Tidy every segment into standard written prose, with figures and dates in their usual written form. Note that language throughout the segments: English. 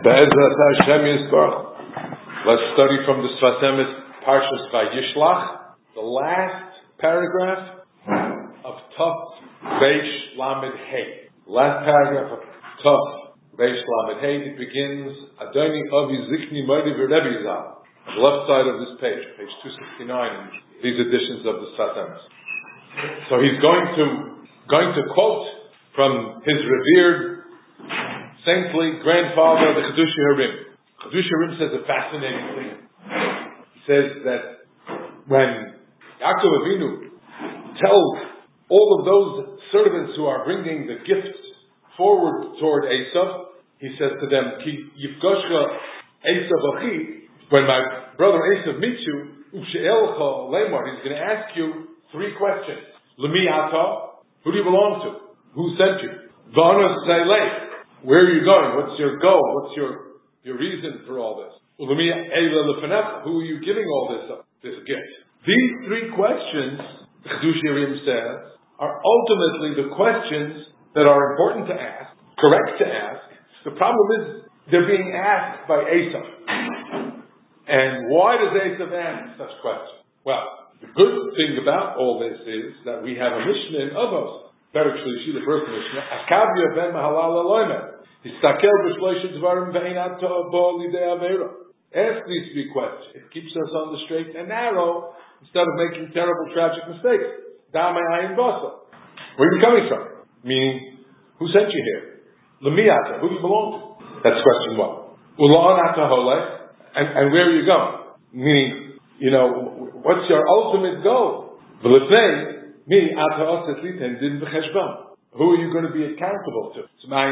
Be'ezras Hashem Yisborach. Let's study from the Sfas Emes Parshas Vayishlach, the last paragraph of Tov Reish Lamed Hey. Last paragraph of Tov Reish Lamed Hey. It begins Adoni Avi Zikni Moedi V'Rebbe Zal. On the left side of this page 269 in these editions of the Sfas Emes. So he's going to quote from his revered saintly grandfather, the Chedushi Harim. Chedushi Harim says a fascinating thing. He says that when Yaakov Avinu tells all of those servants who are bringing the gifts forward toward Esav, he says to them, Ki yifgoshcha Esav achi, when my brother Esav meets you, U'she'elcha lemar, he's going to ask you three questions. Lemi ata, who do you belong to? Who sent you? V'anos zaylech, where are you going? What's your goal? What's your reason for all this? Who are you giving all this gift? These three questions, the Chedushi Harim says, are ultimately the questions that are important to ask, correct to ask. The problem is they're being asked by Esav. And why does Esav ask such questions? Well, the good thing about all this is that we have a Mishnah in Avos. Perek Shlishi, the first Mishnah, Akavya ben Mahalal Aloyme. Histakel b'shloisha dvarim ve'ein ato bo lidei avera. Ask these three questions. It keeps us on the straight and narrow instead of making terrible, tragic mistakes. Damei ayin basa. Where are you coming from? Meaning, who sent you here? Lemiata, who do you belong to? That's question one. Ulan ata hole, and where are you going? Meaning, what's your ultimate goal? V'lefnei, me ata oset liten din v'cheshbon. Who are you going to be accountable to?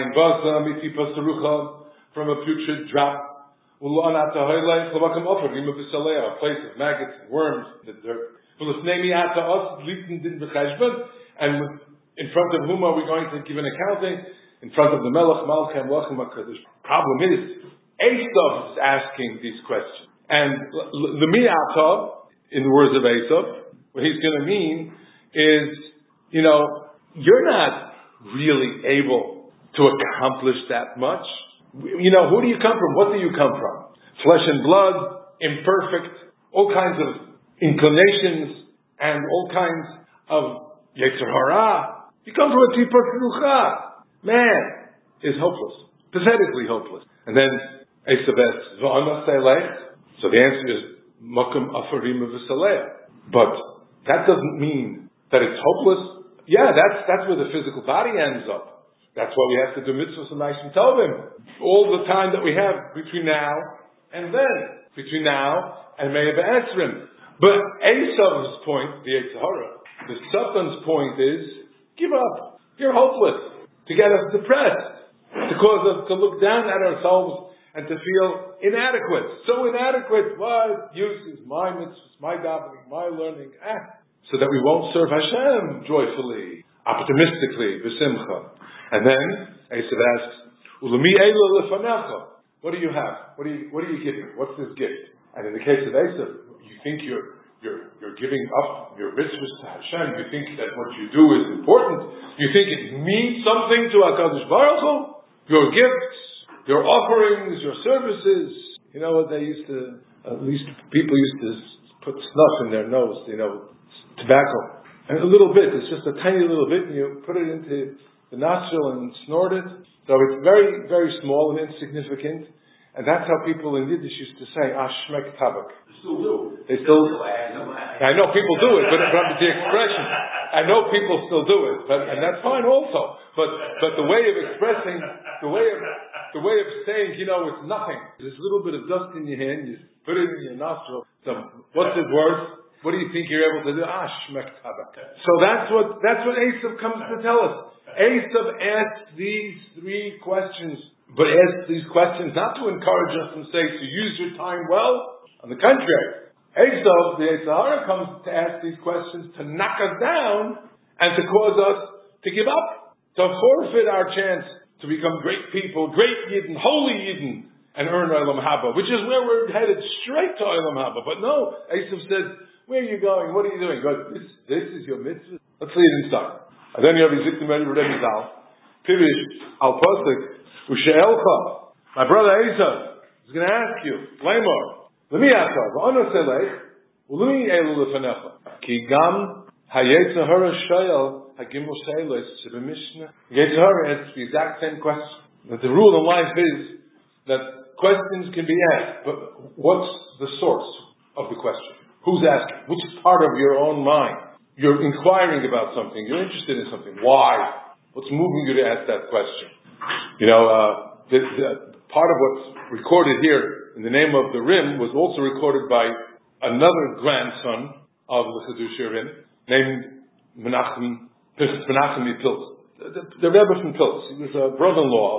From a putrid drop. A place of maggots and worms, the dirt. And in front of whom are we going to give an accounting? In front of the Melech, Malchem, Lachem, HaKadosh. Problem is, Esav is asking these questions. And Lemi Ata, in the words of Esav, what he's going to mean is, you're not really able to accomplish that much. Who do you come from? What do you come from? Flesh and blood, imperfect, all kinds of inclinations, and all kinds of Yetzer Hara. You come from a Tipah Krucha. Man is hopeless, pathetically hopeless. And then Esav asks, V'ana Seilech. So the answer is, Makom Afarim V'Saleah. But that doesn't mean that it's hopeless. Yeah, that's where the physical body ends up. That's why we have to do mitzvahs and Ma'asim Tovim. All the time that we have between now and then. Between now and Me'ah B'Esrim. But Esav's point, the Yetzer Hara, the Satan's point is, give up. You're hopeless. To get us depressed. To cause us to look down at ourselves and to feel inadequate. So inadequate. What use is my mitzvahs, my davening, my learning? So that we won't serve Hashem joyfully, optimistically, b'simcha. And then Esav asks, "Ulemi eila lefanecha." What do you have? What are you giving? What's this gift? And in the case of Esav, you think you're giving up your mitzvahs to Hashem. You think that what you do is important. You think it means something to HaKadosh Baruch Hu. Your gifts, your offerings, your services. You know what they used to? At least people used to put snuff in their nose. Tobacco. And a little bit, it's just a tiny little bit, and you put it into the nostril and snort it. So it's very, very small and insignificant. And that's how people in Yiddish used to say, shmek tabak. They still do. I know people do it, but the expression, I know people still do it, and that's fine also. But the way of expressing, the way of saying, it's nothing. There's a little bit of dust in your hand, you put it in your nostril. So what's it worth? What do you think you're able to do? Shmek tabak. So that's what Esav comes to tell us. Esav asks these three questions, but asks these questions not to encourage us and say to use your time well. On the contrary, Esav, the Yetzer Hara, comes to ask these questions to knock us down and to cause us to give up, to forfeit our chance to become great people, great Yidden, holy Yidden, and earn Olam Haba, which is where we're headed, straight to Olam Haba. But no, Esav says, where are you going? What are you doing? This is your mitzvah. Let's leave it inside. Then you have Yiziktim Rebbe Zal. Pirish al Pasuk Ushe'elcha My brother Esav is going to ask you, Lamor, Lemi Yaakov, Ono Selech, Ulumi Elu Lefanecha. Ki gam hayetza hara shayel hagimel shaylos shebe Mishnah. Yetzer hara asks the exact same question. That the rule in life is that questions can be asked, but what's the source of the question? Who's asking? Which part of your own mind? You're inquiring about something. You're interested in something. Why? What's moving you to ask that question? The part of what's recorded here in the name of the Rim was also recorded by another grandson of the Chiddushei Rim named Menachem Pilz. The Rebbe from Pilz. He was a brother-in-law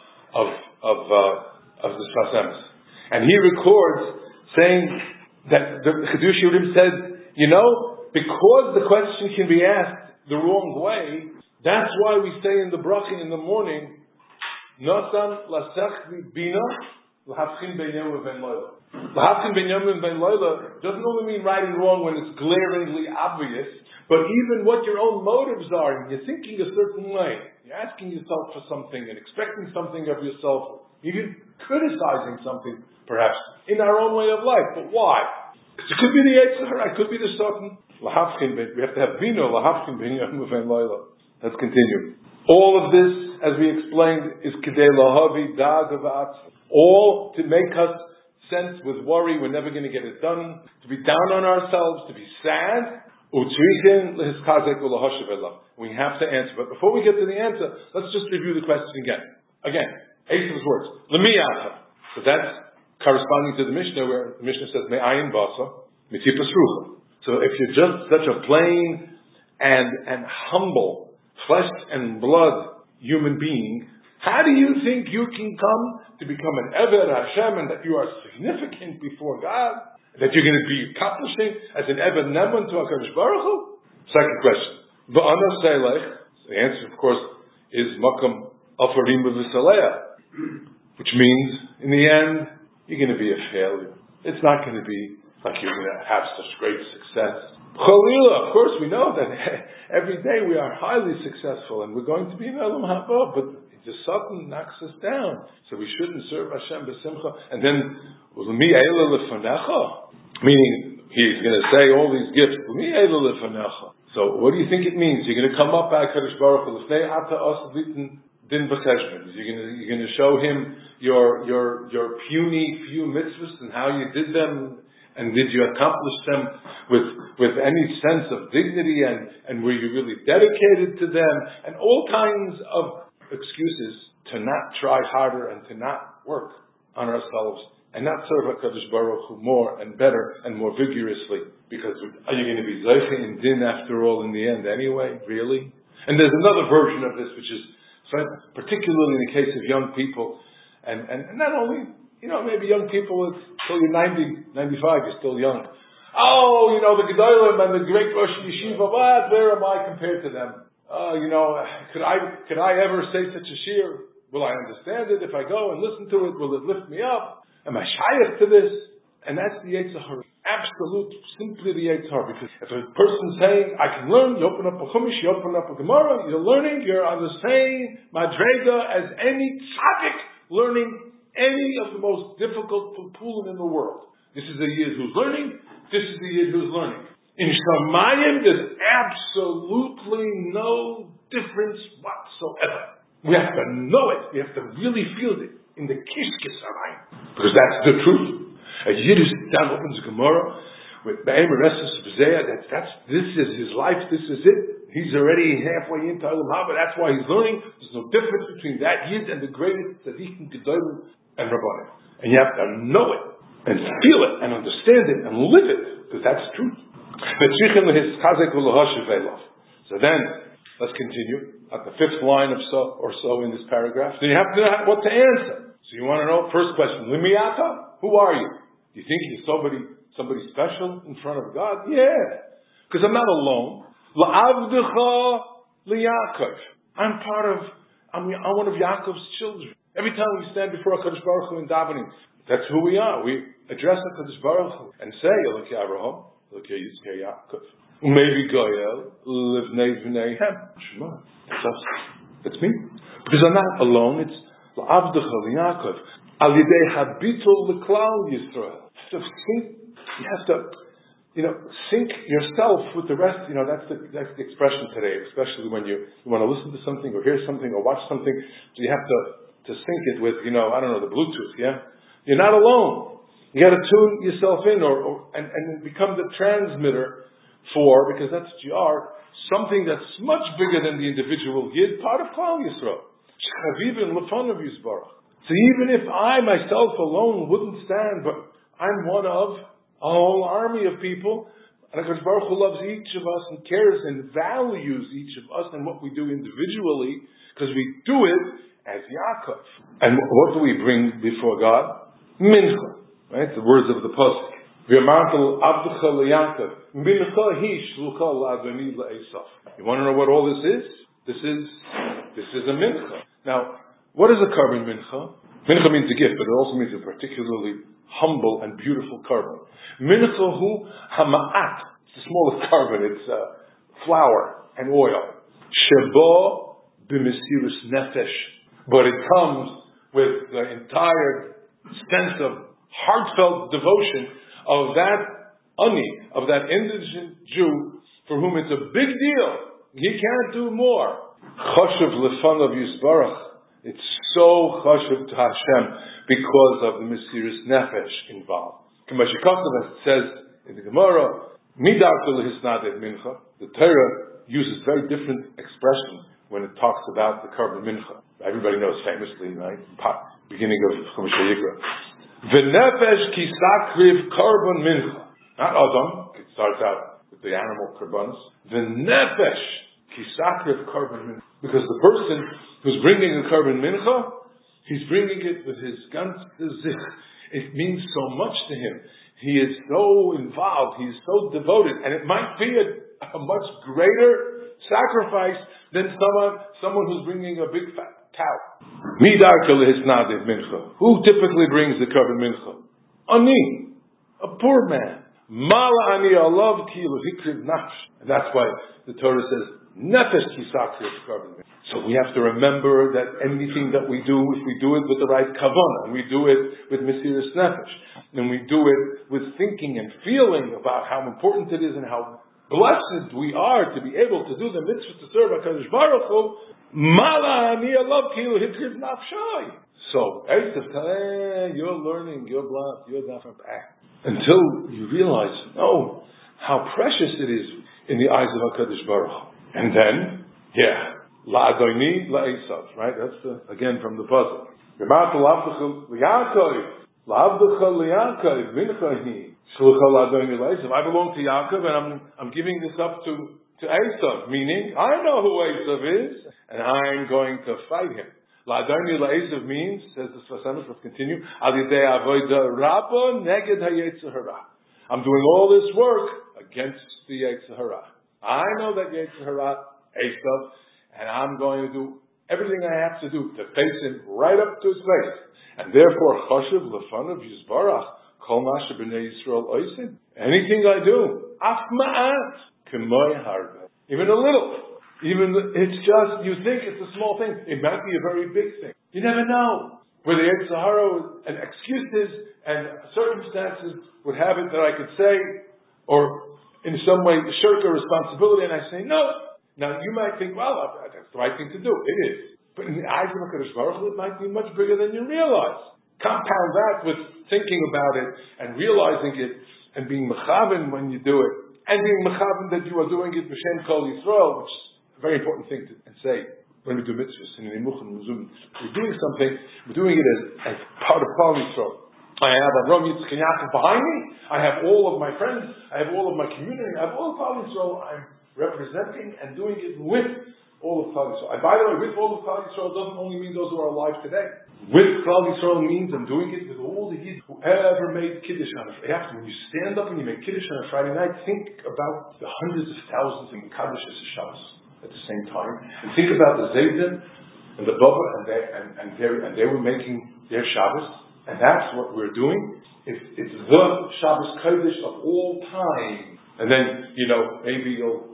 of the Sfas Emes. And he records saying that the Chiddushei Rim said, because the question can be asked the wrong way, that's why we say in the bracha in the morning, Nosan lasechli bina l'havchin ben yom ben loila. L'havchin ben yom ben loila doesn't only mean right and wrong when it's glaringly obvious, but even what your own motives are. You're thinking a certain way. You're asking yourself for something and expecting something of yourself. Even criticizing something, perhaps, in our own way of life. But why? Because it could be the Yetzer Hara, it could be the Satan. We have to have bina l'havchin ben yom ben loila. Let's continue. All of this, as we explained, is kedei lahavi da'av, all to make us sense with worry. We're never going to get it done. To be down on ourselves, to be sad. We have to answer. But before we get to the answer, let's just review the question again. Esav's words. Lemiyata. So that's corresponding to the Mishnah, where the Mishnah says me'ayin basa mitipas rucha. So if you're just such a plain and humble, flesh and blood human being, how do you think you can come to become an Eved Hashem and that you are significant before God? That you're going to be accomplishing as an Eved Neman to HaKadosh Baruch Hu? Second question. V'ana Seilech. The answer, of course, is Makam Afarim V'Visaleah, which means, in the end, you're going to be a failure. It's not going to be like you're going to have such great success. Chalila, of course, we know that every day we are highly successful and we're going to be in Elam Haba, but the Satan knocks us down, so we shouldn't serve Hashem b'simcha. And then, mi eila lefanecha, meaning he's going to say all these gifts. Mi eila lefanecha. So, what do you think it means? You're going to come up by Kadosh Baruch Hu l'fnei ata os litin din b'cheshbon. You're going to show him your puny few mitzvahs and how you did them. And did you accomplish them with any sense of dignity and were you really dedicated to them? And all kinds of excuses to not try harder and to not work on ourselves and not serve HaKadosh Baruch Hu more and better and more vigorously. Because are you going to be Zeicha in Din after all in the end anyway? Really? And there's another version of this which is particularly in the case of young people and not only, maybe young people, until you're 90, 95, you're still young. Oh, the Gedolim and the great Rosh Yeshiva, where am I compared to them? Could I ever say such a shir? Will I understand it if I go and listen to it? Will it lift me up? Am I shaykh to this? And that's the Yetzer Hara. Absolute, simply the Yetzer Hara. Because if a person's saying, I can learn, you open up a Chumash, you open up a Gemara, you're learning, you're on the same madrega as any tzaddik learning any of the most difficult pulpulim in the world. This is the Yid who's learning. This is the Yid who's learning. In Shamayim, there's absolutely no difference whatsoever. We have to know it. We have to really feel it in the kishkis Shamayim. Because that's the truth. A Yid who sits down, opens a Gemara with Ba'em Eresus B'zeya, this is his life, this is it. He's already halfway into Olam Haba. That's why he's learning. There's no difference between that Yid and the greatest Tzaddikim Gedolim and Rabbanim. And you have to know it, and feel it, and understand it, and live it, because that's truth. So then, let's continue at the fifth line or so in this paragraph. So you have to know what to answer. So you want to know, first question, Limiyata? Who are you? Do you think you're somebody special in front of God? Yeah. Because I'm not alone. La'avdecha liYaakov. I'm one of Yaakov's children. Every time we stand before HaKadosh Baruch Hu in davening, that's who we are. We address HaKadosh Baruch Hu and say, Elokei Avraham, Elokei Yitzchak Yaakov, Umevi Goyel, Livnei V'nei Hem. Shema. That's us. That's me. Because I'm not alone. It's La'avdecha liYaakov. Al yidei habitul l'klal Yisrael. You have to sync yourself with the rest. That's the expression today, especially when you want to listen to something or hear something or watch something. So you have to sync it with, the Bluetooth, yeah? You're not alone. You got to tune yourself in and become the transmitter for, because that's what you are, something that's much bigger than the individual Yid, part of Klal Yisrael. Shechavivin lefanav Yisbarach. So even if I myself alone wouldn't stand, but I'm one of a whole army of people, and HaKadosh Baruch Hu loves each of us and cares and values each of us and what we do individually, because we do it as Yaakov. And what do we bring before God? Mincha, right? The words of the Pasuk. V'yamartel avdecha leYaakov, mincha hi shlucha la'adoni la'Esav. You want to know what all this is? This is a mincha. Now, what is a carbon mincha? Mincha means a gift, but it also means a particularly humble and beautiful carbon. Mincha hu hama'at. It's the smallest carbon. It's flour and oil. Shebo b'mesirus nefesh. But it comes with the entire sense of heartfelt devotion of that ani, of that indigent Jew, for whom it's a big deal. He can't do more. Chashuv lefanav Yisbarach. It's so chashuv to Hashem because of the Mesirus Nefesh involved. As it says in the Gemara, Midartul Hisnadet Mincha. The Torah uses very different expression when it talks about the carbon mincha. Everybody knows famously, right? Beginning of Chumash Vayikra. V'nefesh ki sakriv carbon mincha. Not Adam. It starts out with the animal karbanos. V'nefesh ki sakriv carbon mincha. Because the person who's bringing a carbon mincha, he's bringing it with his ganze zich. It means so much to him. He is so involved. He is so devoted. And it might be a much greater sacrifice than someone who's bringing a big fat cow. Who typically brings the carbon mincha? Ani, a poor man. Mala ani alav kilu hikriv nafsh. And that's why the Torah says, nefesh kisakriv carbon mincha. So we have to remember that anything that we do, if we do it with the right kavanah, and we do it with Mesirus Nefesh, and we do it with thinking and feeling about how important it is and how blessed we are to be able to do the mitzvah to serve HaKadosh Baruch Hu, Mala ani alav kilu hikriv nafshai. So, you're learning, you're blessed, you're different. Until you realize, how precious it is in the eyes of HaKadosh Baruch Hu. And then, La'adoni la'Esav, right? That's again from the puzzle. V'martel avdecha leYaakov, la'avdecha leYaakov, minchahi, shlucha la'adoni la'Esav. I belong to Yaakov, and I'm giving this up to Esav, meaning I know who Esav is, and I'm going to fight him. La'adoni la'Esav means, says the Sfas Emes, let's continue, al yidei avoda rabba neged ha'yetzer hara. I'm doing all this work against the Yetzer hara. I know that Yetzer hara, Esav, and I'm going to do everything I have to do to face him right up to his face. And therefore, chashuv lefanav Yisbarach, kol masha b'nei Yisrael oisin. Anything I do, af ma'at, k'moy harbe. Even a little. It's just, you think it's a small thing. It might be a very big thing. You never know. Whether Yetzer hara and excuses and circumstances would have it that I could say, or in some way shirk a responsibility, and I say no. Now, you might think, that's the right thing to do. It is. But in the eyes of HaKadosh Baruch Hu, it might be much bigger than you realize. Compound that with thinking about it and realizing it and being mechaven when you do it, and being mechaven that you are doing it b'shem kol Yisrael, which is a very important thing to say when we do mitzvahs in Nimuch and Muzum. We're doing something, we're doing it as part of Klal Yisrael. I have Avram, Yitzchak, and Yaakov behind me. I have all of my friends. I have all of my community. I have all of Klal Yisrael. I'm representing and doing it with all of Klal Yisrael. And by the way, with all of Klal Yisrael doesn't only mean those who are alive today. With Klal Yisrael means I'm doing it with all the Yid who ever made Kiddush on a Friday. When you stand up and you make Kiddush on a Friday night, think about the hundreds of thousands in Kaddish as Shabbos at the same time. And think about the Zayden and the Baba and they were making their Shabbos. And that's what we're doing. It's the Shabbos Kodesh of all time. And then, maybe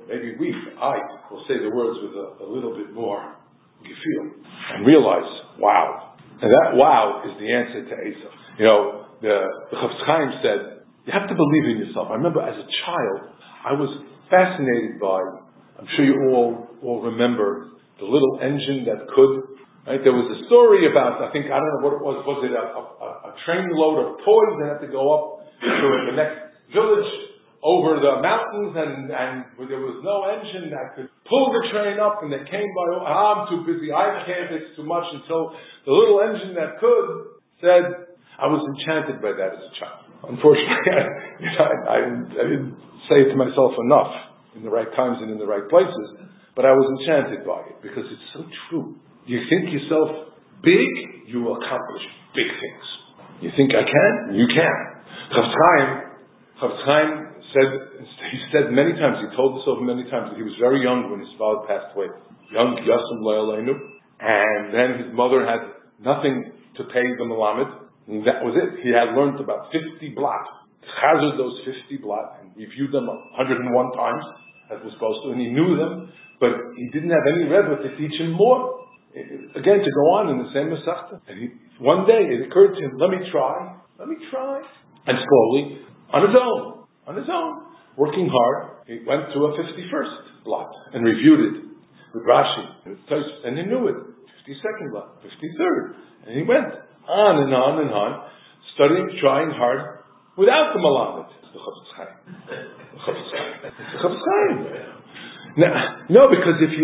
I will say the words with a little bit more you feel. And realize, wow, And that wow is the answer to Esav. The Chofetz Chaim said, you have to believe in yourself. I remember as a child, I was fascinated by, I'm sure you all remember, the little engine that could, right? There was a story about, I don't know what it was it a train load of toys that had to go up to the next village over the mountains, and there was no engine that could pull the train up, and they came by, I'm too busy, I can't, it's too much, until the little engine that could said, I was enchanted by that as a child. Unfortunately, I didn't say it to myself enough in the right times and in the right places, but I was enchanted by it, because it's so true. You think yourself big, you will accomplish big things. You think I can? You can. Chofetz Chaim said many times, he told us over many times, that he was very young when his father passed away. Young Yassim Lo'aleinu. And then his mother had nothing to pay the Melamed. And that was it. He had learned about 50 blot. Chazard those 50 blot and reviewed them 101 times, as was supposed to, and he knew them, but he didn't have any Rebbe to teach him more. Again, to go on in the same Masechta. And one day it occurred to him, let me try. And slowly, on his own, working hard, he went to a 51st blot and reviewed it with Rashi and Tosfos, and he knew it. 52nd blot, 53rd, and he went on and on, studying, trying hard, without the Malamed. The Chofetz Chaim. No, because if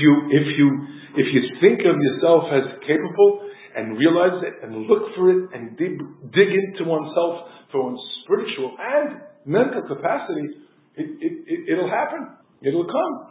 you think of yourself as capable and realize it and look for it and dig into oneself for one's spiritual and mental capacity, it'll happen. It'll come.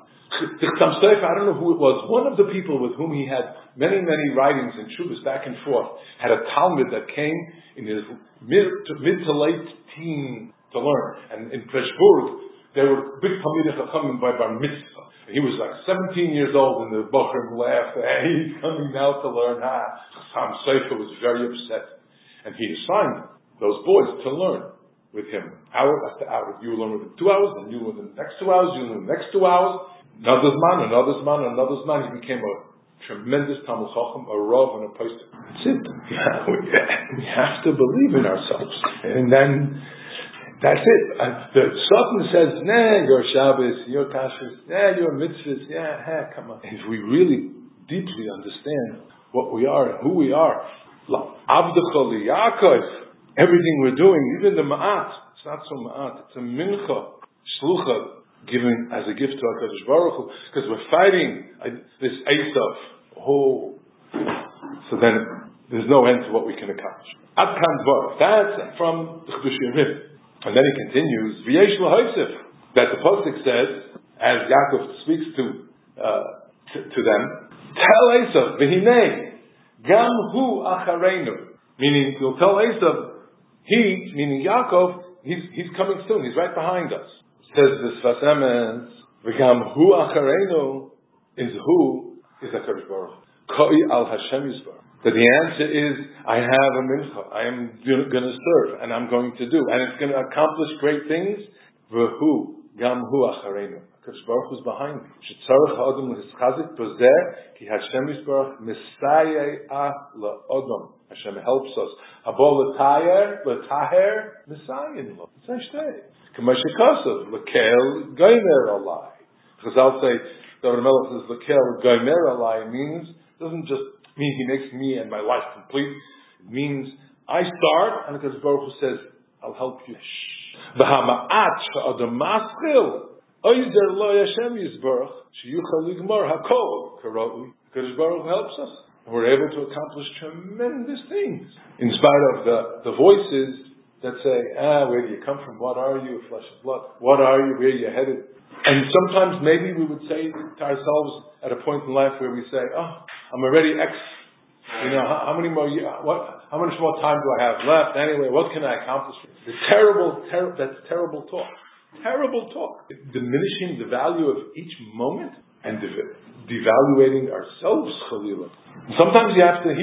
I don't know who it was. One of the people with whom he had many writings and shuvas back and forth had a Talmud that came in his mid to late teen to learn. And in Preshburg, there were big Talmidei Chachamim by Bar Mitzvah. He was like 17 years old, and the Bochum laughed, hey, he's coming now to learn. Chassam Sofer was very upset. And he assigned those boys to learn with him, hour after hour. You learn with him 2 hours, then you learn the next 2 hours, you learn the next 2 hours. Another man. He became a tremendous Talmud Chacham, a Rav, and a Posek. That's it. We have to believe in ourselves. And then, that's it. The Satan says, you're Shabbos, you're Kashrus, you're Mitzvahs, come on. If we really deeply understand what we are and who we are, Avdecha Yaakov, everything we're doing, even the Ma'at, it's not so Ma'at, it's a Mincha, Shlucha, given as a gift to HaKadosh Baruch Hu, because we're fighting this Esav. So then there's no end to what we can accomplish. Ad kan dvar. That's from the Chedush Yevim. And then he continues, V'yesh l'hoysef, that the Pasuk says, as Yaakov speaks to them, tell Esav, v'hinei, gam hu achareinu. Meaning, he'll tell Esav, meaning Yaakov, he's coming soon, he's right behind us. Says the Sfas Emes, v'gam hu achareinu, is HaKadosh Baruch Hu. Koi al Hashem Yisbarach. That the answer is, I have a mincha, I am going to serve, and I'm going to do, and it's going to accomplish great things. V'hu, gam hu achareinu. HaKadosh Baruch Hu is behind me. Shetzarech ha'odom l'hischazik b'zeh, ki Hashem Yisbarach misayeh la'odom. Hashem helps us. Habo l'taher, misayin lo. It's Hashtag. Kamashikasav, Lekel Goymer Alai. Chazal say, the Melech says, Lekel Goymer Alai means, doesn't just mean he makes me and my life complete. It means, I start, and because Baruch Hu says, I'll help you. V'hama'at sha'adam maschil, oizer lo Hashem Yisbarach, sheyuchal ligmar hakol, karoi. Because Baruch Hu helps us. And we're able to accomplish tremendous things. In spite of the voices that say, where do you come from? What are you, flesh and blood? What are you? Where are you headed? And sometimes maybe we would say to ourselves at a point in life where we say, I'm already X. How much more time do I have left? Anyway, what can I accomplish? That's terrible talk. Terrible talk. Diminishing the value of each moment and devaluating ourselves, Chalila. Sometimes you have to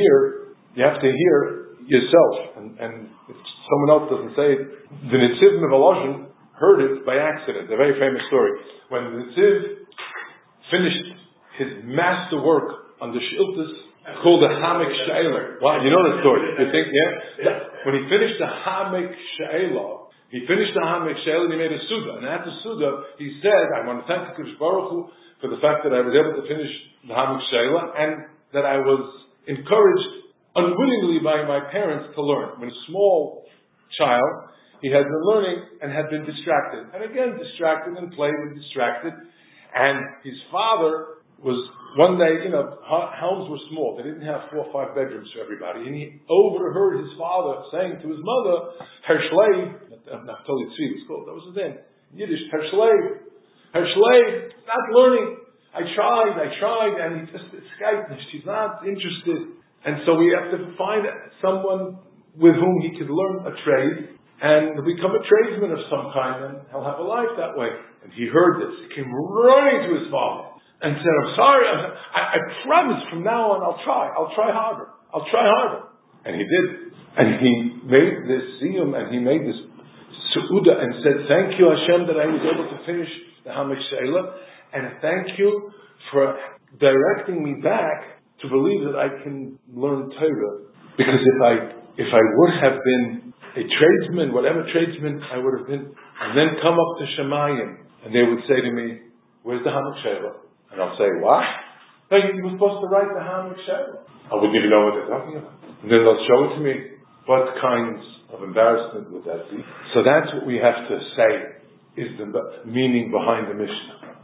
hear yourself, and if someone else doesn't say it, the Nitziv Mevolozhin heard it by accident. A very famous story. When the Nitziv finished his master work on the Shiltas called the Hamek She'ela. Wow, you know the story. You think, yeah? When he finished the Hamek She'ela, he made a Suda. And at the Suda, he said, I want to thank the Kodesh Baruch Hu for the fact that I was able to finish the Hamek She'ela and that I was encouraged unwittingly by my parents to learn. When a small child, he had been learning and had been distracted. And again, distracted and played and distracted. And his father was, one day, homes were small. They didn't have 4 or 5 bedrooms for everybody. And he overheard his father saying to his mother, Hershleib, not totally tzvi, it's called, that was his name, Yiddish, Hershleib, not learning. I tried, and he just escaped. She's not interested. And so we have to find someone with whom he could learn a trade and become a tradesman of some kind, and he'll have a life that way. And he heard this. He came running to his father and said, I'm sorry, I promise from now on I'll try harder. And he did. And he made this siyum, and he made this su'uda, and said, thank you Hashem that I was able to finish the Hamek She'ela, and thank you for directing me back to believe that I can learn Torah. Because if I would have been a tradesman, whatever tradesman I would have been, and then come up to Shemayim, and they would say to me, where's the Hamek She'ela? And I'll say, what? No, you were supposed to write the Hamek She'ela. I wouldn't even know what they're talking about. And then they'll show it to me. What kinds of embarrassment would that be? So that's what we have to say is the meaning behind the Mishnah.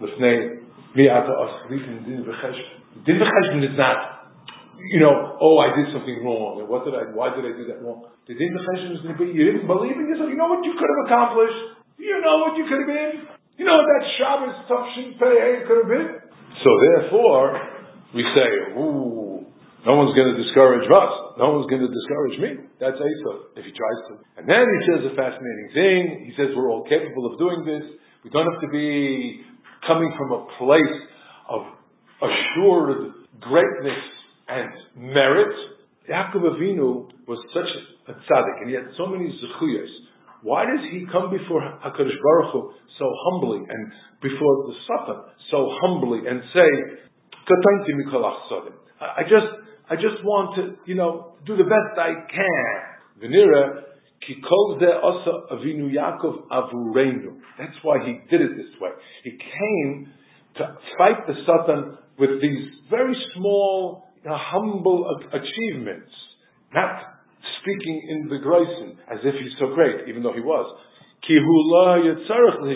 Din v'cheshbon is not, I did something wrong, and why did I do that wrong? The din v'cheshbon is going to be, you didn't believe in yourself. You know what you could have accomplished? You know what you could have been? You know what that Shabbos Tafshin Pei could have been? So therefore, we say, no one's going to discourage us. No one's going to discourage me. That's Esau, if he tries to. And then he says a fascinating thing. He says we're all capable of doing this. We don't have to be coming from a place of assured greatness and merit. Yaakov Avinu was such a tzaddik, and he had so many zechuyos. Why does he come before HaKadosh Baruch Hu so humbly, and before the Satan so humbly, and say, "Katanti mikol achsadim"? I just want to, do the best I can. V'nira ki kol ze asa Avinu Yaakov avureinu. That's why he did it this way. He came to fight the Satan with these very small, humble achievements, not speaking in the Greisen as if he's so great, even though he was. He didn't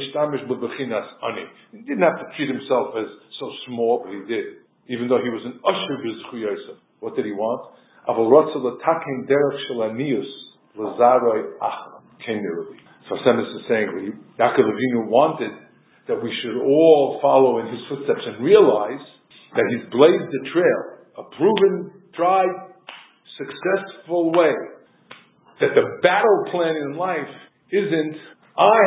have to treat himself as so small, but he did, even though he was an usher b'zchu Yosef. What did he want? So Semis is saying Yaakov Avinu wanted that we should all follow in his footsteps and realize that he's blazed a trail, a proven, tried, successful way. That the battle plan in life isn't, I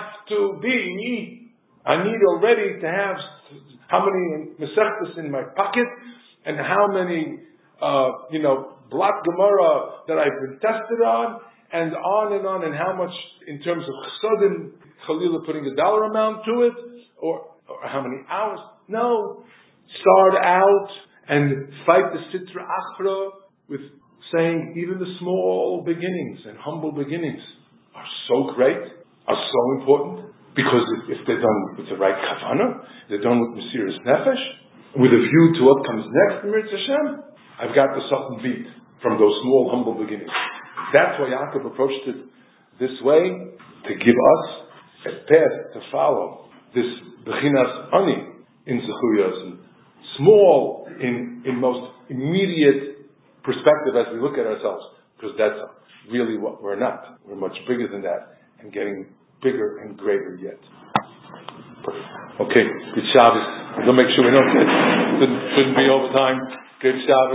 need already to have how many Masechtas in my pocket and how many, Blat Gemara that I've been tested on, and how much in terms of chsadim, Chalila putting a dollar amount to it, or how many hours. No. Start out and fight the Sitra Achra with saying even the small beginnings and humble beginnings are so great, are so important, because if they're done with the right kavanah, they're done with Mesiras Nefesh, with a view to what comes next in Mirz Hashem, I've got the Satan beat from those small, humble beginnings. That's why Yaakov approached it this way, to give us a path to follow. This Bechinas Ani in Zechuyos, and small in most immediate perspective as we look at ourselves, because that's really what we're not. We're much bigger than that, and getting bigger and greater yet. Okay, good Shabbos. We'll make sure we don't shouldn't be over time. Good Shabbos.